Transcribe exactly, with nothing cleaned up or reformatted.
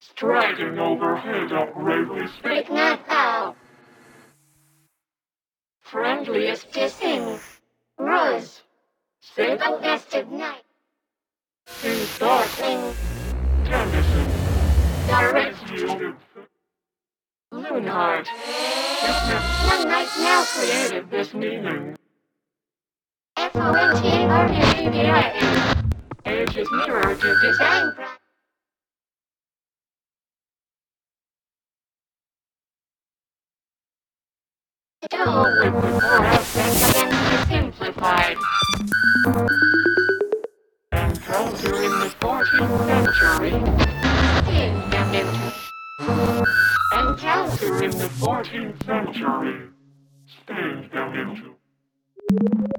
Striding overhead up railways. Break not thou. Friendliest kissing. Rose. Say the best of night. In darkling. Tennyson. Direct you. Loonheart. One night now created this meaning. F O N T A R A B I N. Age is mirror to design. Dual with the core aspect again simplified. Encounter in the fourteenth century. Sting them into. Encounter in the fourteenth century. Sting them into.